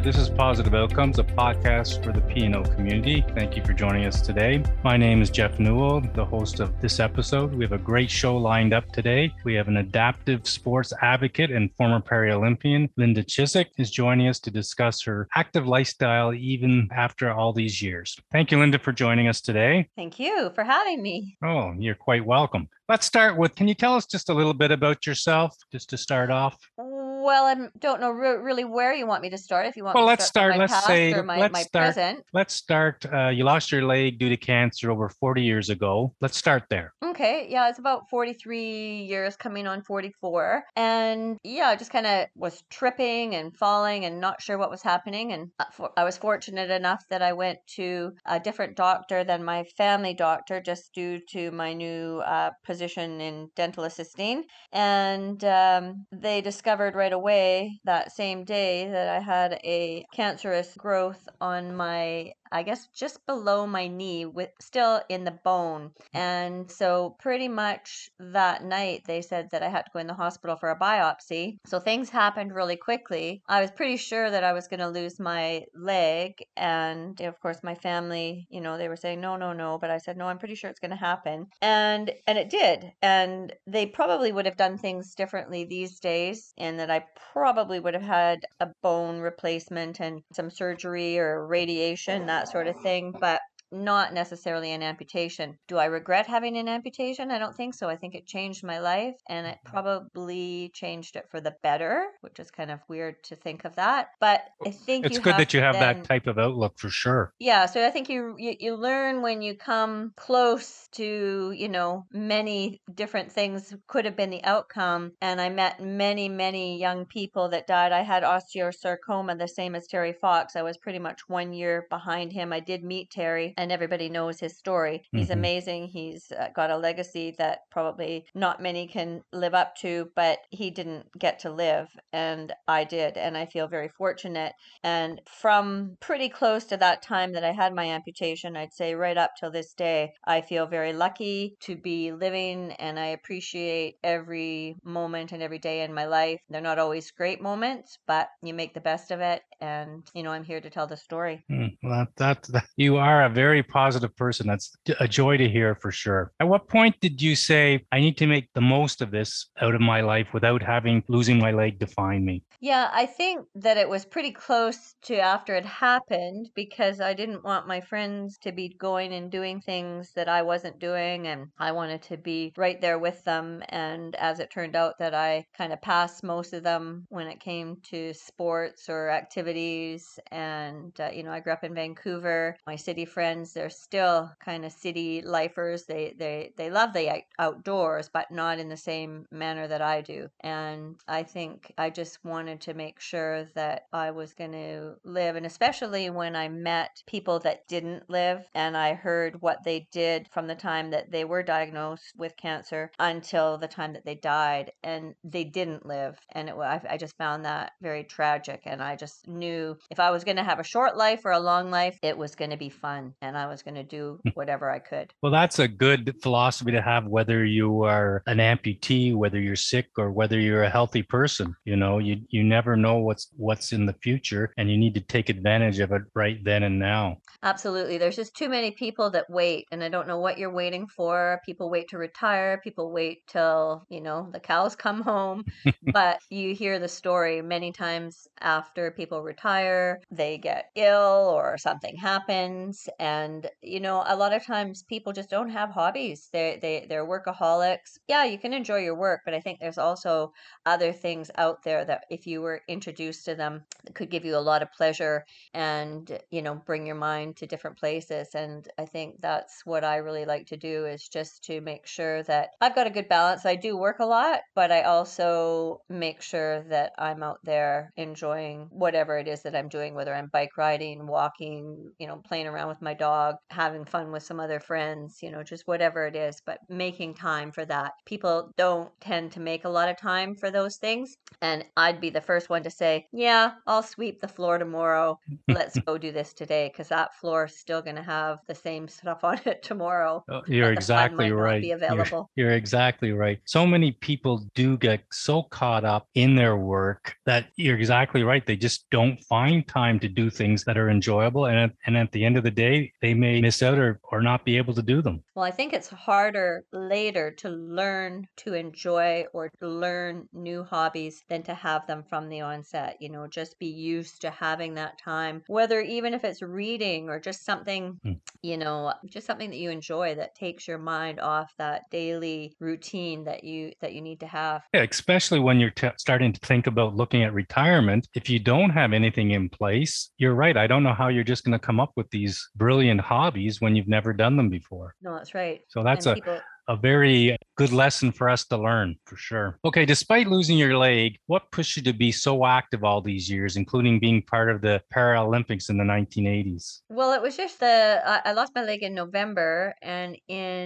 This is Positive Outcomes, a podcast for the P&O community. Thank you for joining us today. My name is Jeff Newell, the host of this episode. We have a great show lined up today. We have an adaptive sports advocate and former Paralympian, Linda Chiswick, is joining us to discuss her active lifestyle even after all these years. Thank you, Linda, for joining us today. Thank you for having me. Oh, you're quite welcome. Let's start with, can you tell us just a little bit about yourself, just to start off? Well, I don't know really where you want me to start. If you want Well, me to let's start start. from my past or my present. Let's start. You lost your leg due to cancer over 40 years ago. Let's start there. Okay, yeah, it's about 43 years coming on 44. And yeah, I just kind of was tripping and falling and not sure what was happening. And I was fortunate enough that I went to a different doctor than my family doctor just due to my new position in dental assisting. And they discovered right away that same day that I had a cancerous growth on my, I guess, just below my knee, with still in the bone. And so pretty much that night they said that I had to go in the hospital for a biopsy. So things happened really quickly. I was pretty sure that I was going to lose my leg, and of course my family, they were saying no, but I said no, I'm pretty sure it's going to happen. And it did. And they probably would have done things differently these days, and that I probably would have had a bone replacement and some surgery or radiation, that sort of thing, but not necessarily an amputation. Do I regret having an amputation? I don't think so. I think it changed my life, and it probably changed it for the better, which is kind of weird to think of that. But I think it's good that you have that type of outlook for sure. Yeah, so I think you learn when you come close to, many different things could have been the outcome. And I met many young people that died. I had osteosarcoma, the same as Terry Fox. I was pretty much 1 year behind him. I did meet Terry, and everybody knows his story. He's amazing. He's got a legacy that probably not many can live up to, but he didn't get to live, and I did. And I feel very fortunate. And from pretty close to that time that I had my amputation, I'd say right up till this day, I feel very lucky to be living, and I appreciate every moment and every day in my life. They're not always great moments, but you make the best of it. And, I'm here to tell the story. Well, you are a very positive person. That's a joy to hear for sure. At what point did you say, I need to make the most of this out of my life without losing my leg define me? Yeah, I think that it was pretty close to after it happened, because I didn't want my friends to be going and doing things that I wasn't doing, and I wanted to be right there with them. And as it turned out, that I kind of passed most of them when it came to sports or activities. And I grew up in Vancouver. My city friends, they're still kind of city lifers. They love the outdoors, but not in the same manner that I do. And I think I just wanted to make sure that I was going to live. And especially when I met people that didn't live, and I heard what they did from the time that they were diagnosed with cancer until the time that they died, and they didn't live. And I just found that very tragic. And I just knew if I was going to have a short life or a long life, it was going to be fun, and I was going to do whatever I could. Well, that's a good philosophy to have, whether you are an amputee, whether you're sick, or whether you're a healthy person. You never know what's in the future, and you need to take advantage of it right then and now. Absolutely. There's just too many people that wait, and I don't know what you're waiting for. People wait to retire, people wait till, the cows come home. But you hear the story many times after people retire, they get ill or something happens. And, a lot of times people just don't have hobbies. They're workaholics. Yeah, you can enjoy your work, but I think there's also other things out there that if you were introduced to them, could give you a lot of pleasure and, bring your mind to different places. And I think that's what I really like to do, is just to make sure that I've got a good balance. I do work a lot, but I also make sure that I'm out there enjoying whatever it is that I'm doing, whether I'm bike riding, walking, playing around with my dog, having fun with some other friends, just whatever it is, but making time for that. People don't tend to make a lot of time for those things. And I'd be the first one to say, yeah, I'll sweep the floor tomorrow. Let's go do this today, because that floor is still going to have the same stuff on it tomorrow, You're but the fun exactly might not right. be available. You're exactly right. So many people do get so caught up in their work that you're exactly right. They just don't find time to do things that are enjoyable. And at the end of the day, they may miss out or not be able to do them. Well, I think it's harder later to learn to enjoy or to learn new hobbies than to have them from the onset. Just be used to having that time, whether even if it's reading or just something, Mm. just something that you enjoy that takes your mind off that daily routine that you need to have. Yeah, especially when you're starting to think about looking at retirement. If you don't have anything in place, you're right. I don't know how you're just going to come up with these brilliant hobbies when you've never done them before. No, that's right. So that's And people, a very good lesson for us to learn, for sure. Okay, despite losing your leg, what pushed you to be so active all these years, including being part of the Paralympics in the 1980s? well, it was just I lost my leg in November, and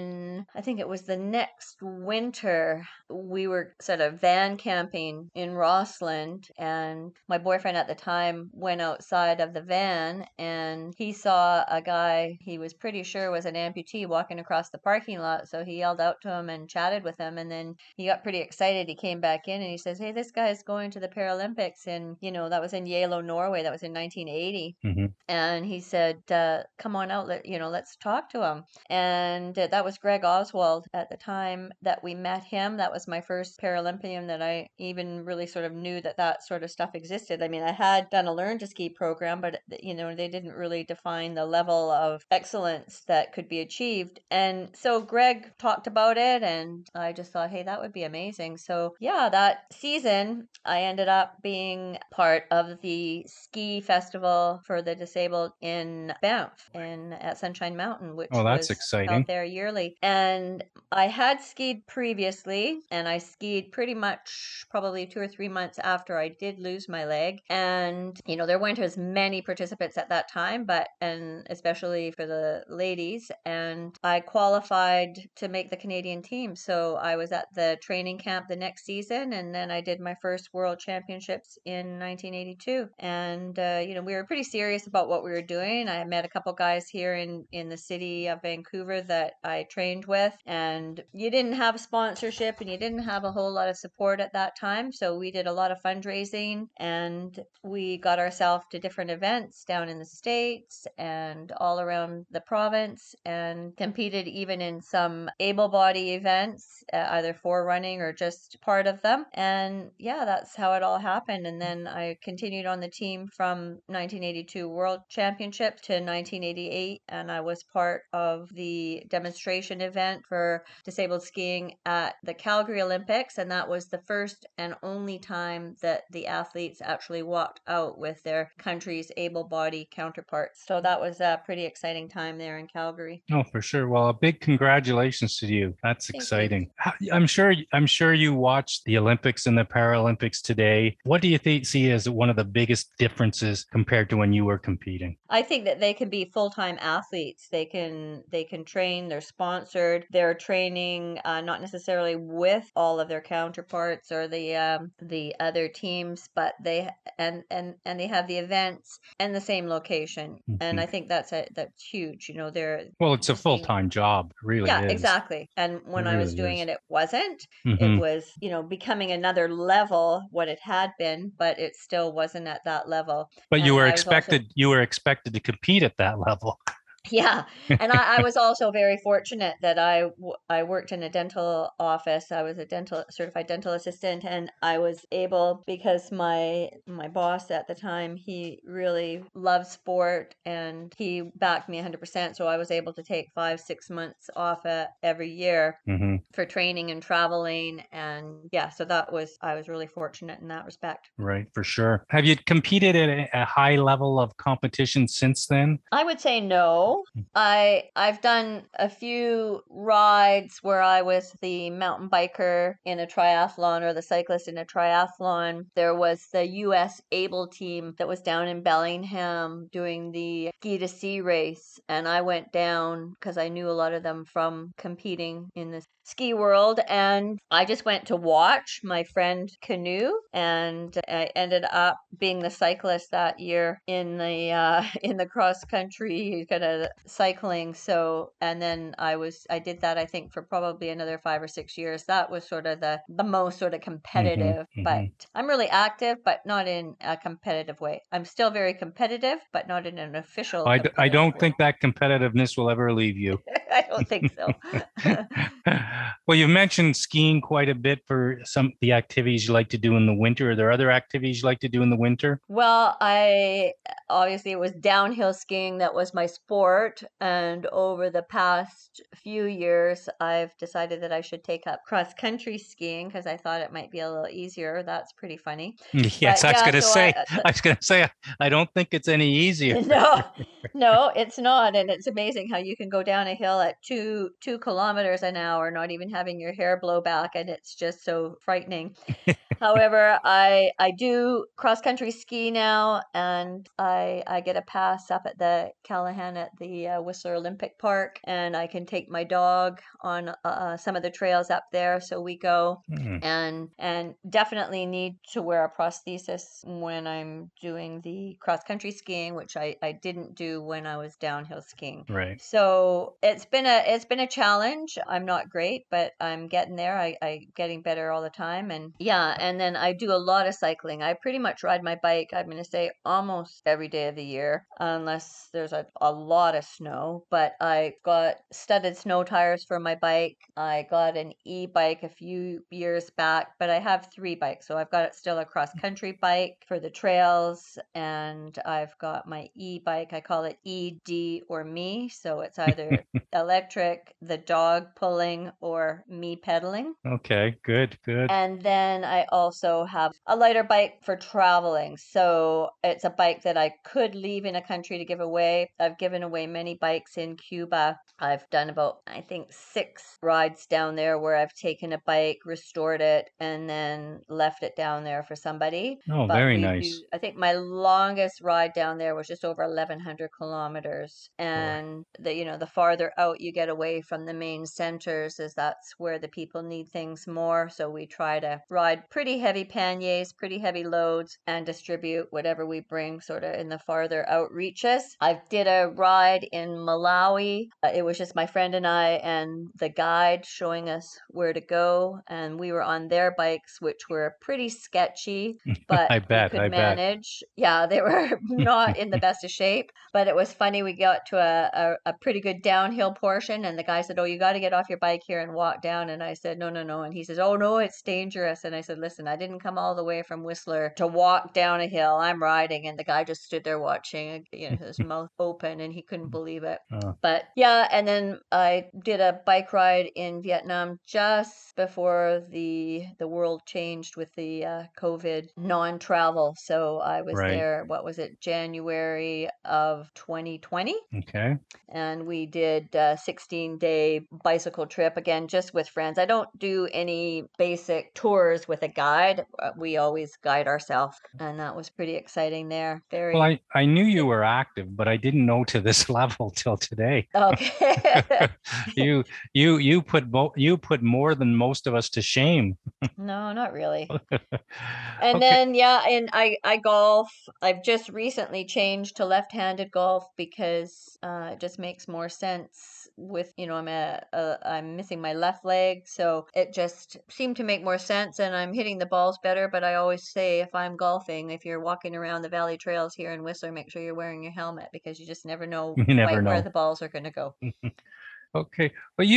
I think it was the next winter, we were sort of van camping in Rossland, and my boyfriend at the time went outside of the van and he saw a guy he was pretty sure was an amputee walking across the parking lot. So he yelled out to him and chatted with him, and then he got pretty excited. He came back in and he says, "Hey, this guy's going to the Paralympics," and that was in Yalo, Norway. That was in 1980. Mm-hmm. And he said, "Come on out, let's talk to him." And that was Greg Oswald at the time that we met him. That was my first Paralympian that I even really sort of knew that sort of stuff existed. I mean, I had done a Learn to Ski program, but they didn't really define the level of excellence that could be achieved. And so Greg talked about it, and I just thought, hey, that would be amazing. So yeah, that season I ended up being part of the ski festival for the disabled in Banff at Sunshine Mountain, which Oh, that's was exciting. held there yearly. And I had skied previously, and I skied pretty much probably 2 or 3 months after I did lose my leg. And there weren't as many participants at that time, and especially for the ladies. And I qualified to make the Canadian team, so I was at the training camp the next season, and then I did my first World Championships in 1982. And we were pretty serious about what we were doing. I met a couple guys here in the city of Vancouver that I trained with, and you didn't have sponsorship and you didn't have a whole lot of support at that time. So we did a lot of fundraising, and we got ourselves to different events down in the States and all around the province, and competed even in some able body events, either for running or just part of them. And yeah, that's how it all happened. And then I continued on the team from 1982 World Championship to 1988, and I was part of the demonstration event for disabled skiing at the Calgary Olympics, and that was the first and only time that the athletes actually walked out with their country's able-bodied counterparts. So that was a pretty exciting time there in Calgary. Oh, for sure. Well, a big congratulations to you. That's Thank exciting. I'm sure you watched the Olympics and the Paralympics today. What do you see as one of the biggest differences compared to when you were competing? I think that they can be full-time athletes. They can train. They're sponsored. They're training not necessarily with all of their counterparts or the other teams, but they they have the events and the same location. Mm-hmm. And I think that's huge. They're Well, it's a just being full-time job, it really yeah, is. exactly. And when It I was really doing is. it, it wasn't. It Mhm. was, becoming another level what it had been, but it still wasn't at that level. But And I was also you were expected to compete at that level. yeah, and I was also very fortunate that I worked in a dental office. I was a certified dental assistant, and I was able, because my boss at the time, he really loved sport and he backed me 100%. So I was able to take 5-6 months off every year Mhm. for training and traveling, and yeah, so I was really fortunate in that respect. Right, for sure. Have you competed at a high level of competition since then? I would say no. no. I've done a few rides where I was the mountain biker in a triathlon or the cyclist in a triathlon. There was the US Able team that was down in Bellingham doing the ski to sea race, and I went down because I knew a lot of them from competing in the ski world, and I just went to watch my friend canoe, and I ended up being the cyclist that year in the in the cross country kind of cycling. So, and then I did that I think for probably another 5 or 6 years. That was sort of the most sort of Hmm. competitive, but Hmm. I'm really active, but not in a competitive way. I'm still very competitive, but not in an official I competitive don't way. think that competitiveness will ever leave you. I don't think so. Well, you've mentioned skiing quite a bit for some of the activities you like to do in the winter. Are there other activities you like to do in the winter? Well, I obviously it was downhill skiing that was my sport, and over the past few years, I've decided that I should take up cross country skiing because I thought it might be a little easier. That's pretty funny. Yes, But yeah, so I was gonna say, I don't think it's any easier. no, no, it's not, and it's amazing how you can go down a hill at two kilometers an hour, not even having your hair blow back, and it's just so frightening. However, I do cross country ski now, and I get a pass up at the Callahan at the Whistler Olympic Park, and I can take my dog on some of the trails up there. So we go, Hmm, and definitely need to wear a prosthesis when I'm doing the cross country skiing, which I didn't do when I was downhill skiing. right. So it's been a challenge. I'm not great, but I'm getting there. I getting better all the time. And yeah, and then I do a lot of cycling. I pretty much ride my bike, I'm gonna say almost every day of the year, unless there's a lot of snow. But I got studded snow tires for my bike. I got an e-bike a few years back, but I have three bikes. So I've got still a cross country bike for the trails, and I've got my e-bike. I call it ED or me. So it's either electric, the dog pulling, or me pedaling. Okay, good, good. And then I also have a lighter bike for traveling. So it's a bike that I could leave in a country to give away. I've given away many bikes in Cuba. I've done about, I think, 6 rides down there where I've taken a bike, restored it, and then left it down there for somebody. Oh, But very we nice. do, I think my longest ride down there was just over 1,100 kilometers. Boy. And the farther out you get away from the main centers, is that's where the people need things more. So we try to ride pretty heavy panniers, pretty heavy loads, and distribute whatever we bring sort of in the farther outreaches. I did a ride in Malawi. It was just my friend and I and the guide showing us where to go. And we were on their bikes, which were pretty sketchy, but I we bet, could I bet. manage. Yeah, they were not in the best of shape, but it was funny. We got to a pretty good downhill portion, and the guy said, "Oh, you got to get off your bike here and walk down." And I said, "No, no, no." And he says, "Oh, no, it's dangerous." And I said, "Listen, I didn't come all the way from Whistler to walk down a hill. I'm riding." And the guy just stood there watching, his mouth open, and he couldn't believe it. Uh, But yeah, and then I did a bike ride in Vietnam just before the world changed with the COVID non-travel. So I was right. there, what was it, January of 2020? Okay. And we did a 16-day bicycle trip, again, just with friends. I don't do any basic tours with a guide. We always guide ourselves, and that was pretty exciting there. Well, Very I knew you were active, but I didn't know to this level till today. okay. You you put more than most of us to shame. No, not really. And Okay. then yeah, and I golf. I've just recently changed to left-handed golf because it just makes more sense with, I'm missing my left leg, so it just seemed to make more sense, and I'm hitting the balls better. But I always say, if I'm golfing, if you're walking around the valley trails here in Whistler, make sure you're wearing your helmet because you just never know You never quite where know. the balls are going to go. Okay. Well,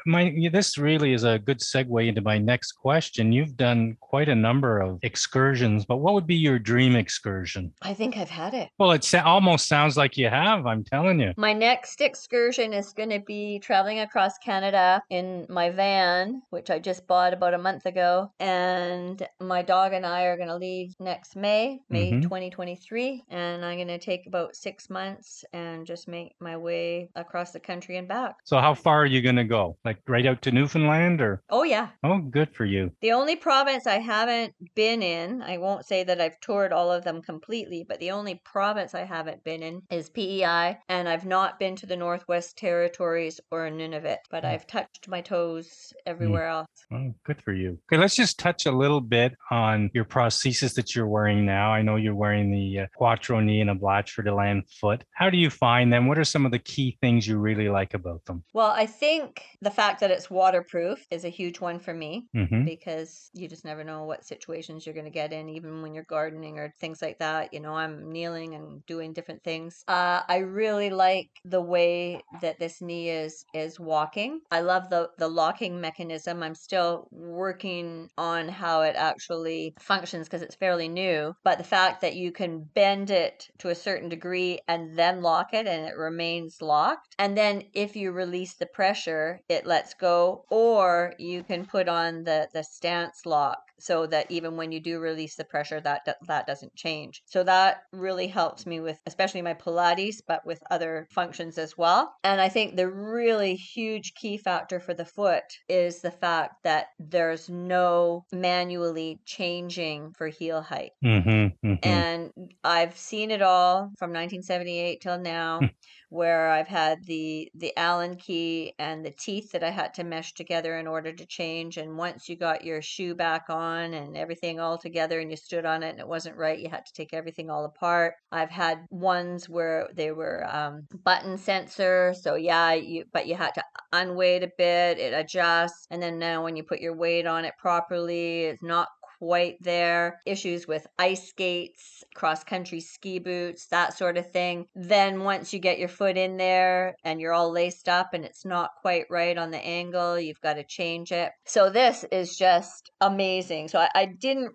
this really is a good segue into my next question. You've done quite a number of excursions, but what would be your dream excursion? I think I've had it. Well, almost sounds like you have, I'm telling you. My next excursion is going to be traveling across Canada in my van, which I just bought about a month ago. And my dog and I are going to leave next May Hmm. 2023. And I'm going to take about 6 months and just make my way across the country and back. So how far are you going to go? Like right out to Newfoundland or? Oh, yeah. Oh, good for you. The only province I haven't been in, I won't say that I've toured all of them completely, but the only province I haven't been in is PEI, and I've not been to the Northwest Territories or Nunavut, but I've touched my toes Mm. everywhere else. Oh, good for you. Okay, let's just touch a little bit on your prosthesis that you're wearing now. I know you're wearing the Quattro knee and a Blatchford Elan foot. How do you find them? What are some of the key things you really like about them? Well, I think the fact that it's waterproof is a huge one for me Hmm. because you just never know what situations you're going to get in, even when you're gardening or things like that. You know, I'm kneeling and doing different things. I really like the way that this knee is walking. I love the locking mechanism. I'm still working on how it actually functions because it's fairly new. But the fact that you can bend it to a certain degree and then lock it and it remains locked, and then if you release the pressure, it lets go, or you can put on the stance lock so that even when you do release the pressure, that doesn't change. So that really helps me with especially my Pilates, but with other functions as well. And I think the really huge key factor for the foot is the fact that there's no manually changing for heel height. Hmm. Hmm. And I've seen it all from 1978 till now, where I've had the Allen key and the teeth that I had to mesh together in order to change. And once you got your shoe back on and everything all together and you stood on it and it wasn't right, you had to take everything all apart. I've had ones where they were button sensor, so yeah, but you had to unweight a bit, it adjusts, and then now when you put your weight on it properly, it's not quite there. Issues with ice skates, cross country ski boots, that sort of thing. Then once you get your foot in there and you're all laced up and it's not quite right on the angle, you've got to change it. So this is just amazing. So I didn't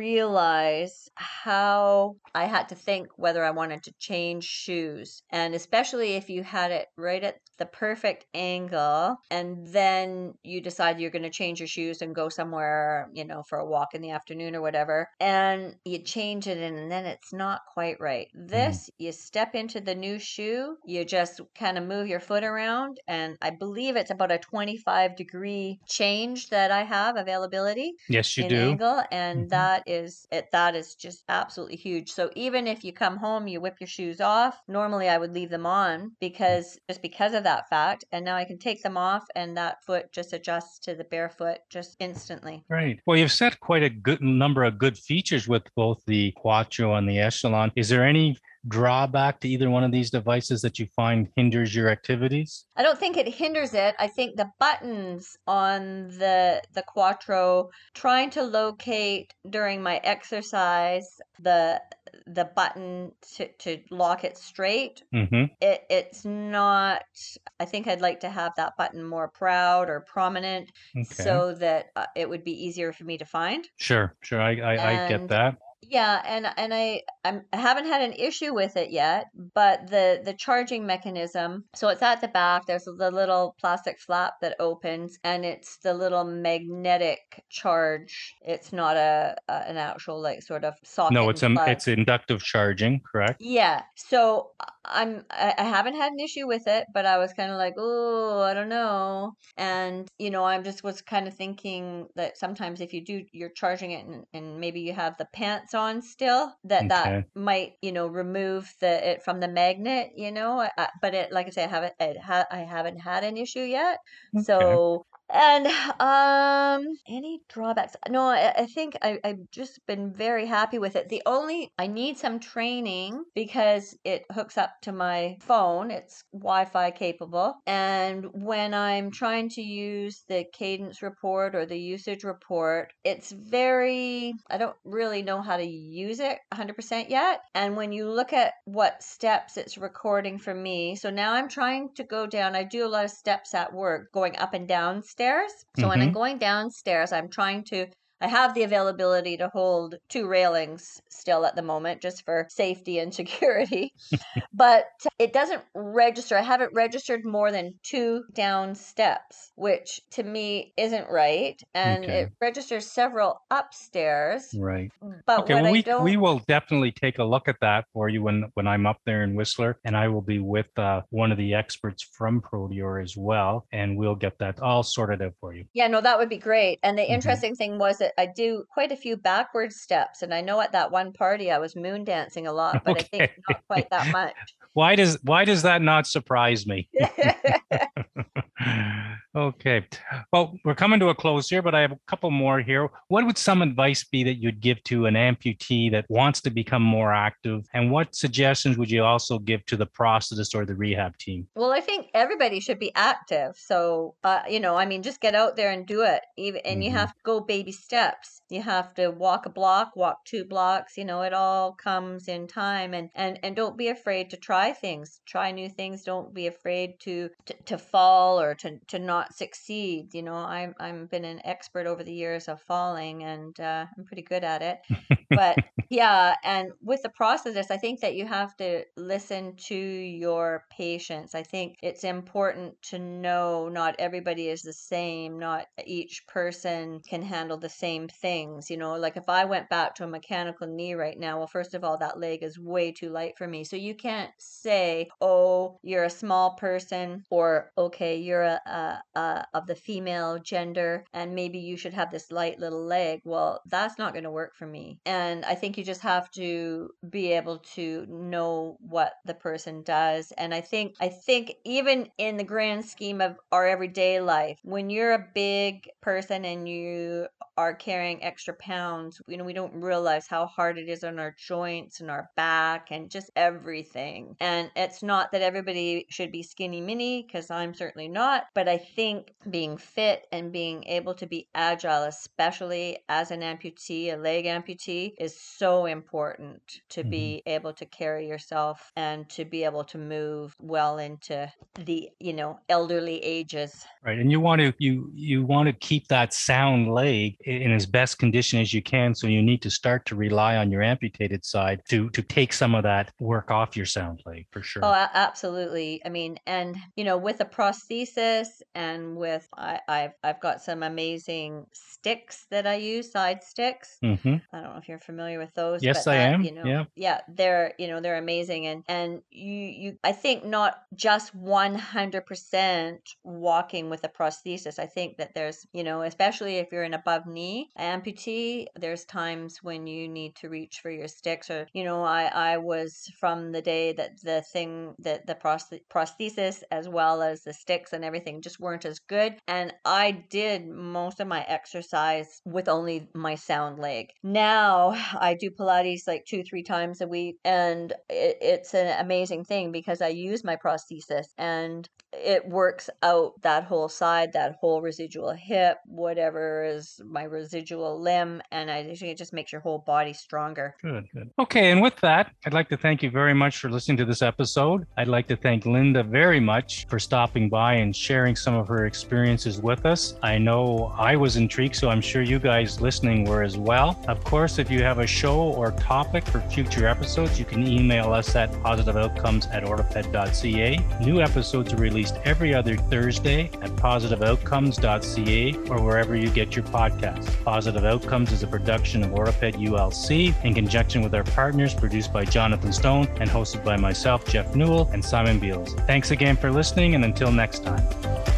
realize how I had to think whether I wanted to change shoes. And especially if you had it right at the perfect angle and then you decide you're going to change your shoes and go somewhere, you know, for a walk in the afternoon or whatever, and you change it and then it's not quite right. This, you step into the new shoe, you just kind of move your foot around, and I believe it's about a 25-degree change that I have availability Yes, you in do. angle, and Mhm. that is just absolutely huge. So even if you come home, you whip your shoes off, normally I would leave them on because of that fact, and now I can take them off and that foot just adjusts to the barefoot just instantly. Right. Well, you've set quite a good number of good features with both the Quattro and the Echelon. Is there any drawback to either one of these devices that you find hinders your activities? I don't think it hinders it. I think the buttons on the Quattro, trying to locate during my exercise the button to lock it straight, Hmm. it's not. I think I'd like to have that button more proud or prominent Okay. so that it would be easier for me to find. Sure, sure. I get And that. yeah, and I haven't had an issue with it yet, but the charging mechanism, so it's at the back, there's the little plastic flap that opens, and it's the little magnetic charge. It's not an actual like sort of No, socket and plug. it's inductive charging, correct? Yeah, so I haven't had an issue with it, but I was kind of like, oh, I don't know. And you know, I'm just was kind of thinking that sometimes if you do, you're charging it and maybe you have the pants on still, that Okay. might, you know, remove the it from the magnet, you know. But it, like I say, I haven't had an issue yet. Okay. So And any drawbacks? No, I think I've just been very happy with it. I need some training because it hooks up to my phone. It's Wi-Fi capable. And when I'm trying to use the cadence report or the usage report, I don't really know how to use it 100% yet. And when you look at what steps it's recording for me, so now I'm trying to go down. I do a lot of steps at work, going up and down stairs. So when I'm going downstairs, I have the availability to hold 2 railings still at the moment, just for safety and security. But it doesn't register. I haven't registered more than 2 down steps, which to me isn't right. And Okay. it registers several upstairs. Right. But Okay, what well, I we don't will definitely take a look at that for you when I'm up there in Whistler, and I will be with one of the experts from Prodior as well, and we'll get that all sorted out for you. Yeah, no, that would be great. And the Mhm. interesting thing was that I do quite a few backward steps. And I know at that one party I was moon dancing a lot, but I think Okay. not quite that much. Why does that not surprise me? Okay. Well, we're coming to a close here, but I have a couple more here. What would some advice be that you'd give to an amputee that wants to become more active? And what suggestions would you also give to the prosthetist or the rehab team? Well, I think everybody should be active. So, just get out there and do it. And you Mhm. have to go baby steps. You have to walk a block, walk 2 blocks. It all comes in time. And don't be afraid to try things. Try new things. Don't be afraid to fall or to not succeed. I'm been an expert over the years of falling, and I'm pretty good at it. But yeah, and with the prosthetist, I think that you have to listen to your patients. I think it's important to know not everybody is the same. Not each person can handle the same things. Like if I went back to a mechanical knee right now, well, first of all, that leg is way too light for me. So you can't say, oh, you're a small person, or okay, you're of the female gender, and maybe you should have this light little leg. Well, that's not going to work for me. And I think you just have to be able to know what the person does. And I think even in the grand scheme of our everyday life, when you're a big person and you are carrying extra pounds, we don't realize how hard it is on our joints and our back and just everything. And it's not that everybody should be skinny mini, because I'm certainly not, but I think being fit and being able to be agile, especially as an amputee, a leg amputee, is so important to be able to carry yourself and to be able to move well into the elderly ages. Right. And you want to keep that sound leg in as best condition as you can. So you need to start to rely on your amputated side to take some of that work off your sound leg, for sure. Oh, absolutely. I mean, and with a prosthesis and with I've got some amazing sticks that I use, side sticks. Mm-hmm. I don't know if you're familiar with those, Yes, but I am. yeah, they're amazing. And you I think not just 100% walking with a prosthesis. I think that there's, especially if you're an above knee amputee, there's times when you need to reach for your sticks, or I was from the day that the prosthesis as well as the sticks and everything just weren't as good, and I did most of my exercise with only my sound leg. Now I do Pilates like 2-3 times a week, and it's an amazing thing because I use my prosthesis and it works out that whole side, that whole residual hip, whatever is my residual limb, and it just makes your whole body stronger. Good. Okay, and with that, I'd like to thank you very much for listening to this episode. I'd like to thank Linda very much for stopping by and sharing some of her experiences with us. I know I was intrigued, so I'm sure you guys listening were as well. Of course, if you have a show or topic for future episodes, you can email us at positiveoutcomes@orthoped.ca. New episodes are released every other Thursday at positiveoutcomes.ca or wherever you get your podcasts. Positive Outcomes is a production of Orthoped ULC in conjunction with our partners, produced by Jonathan Stone and hosted by myself, Jeff Newell, and Simon Beals. Thanks again for listening, and until next time.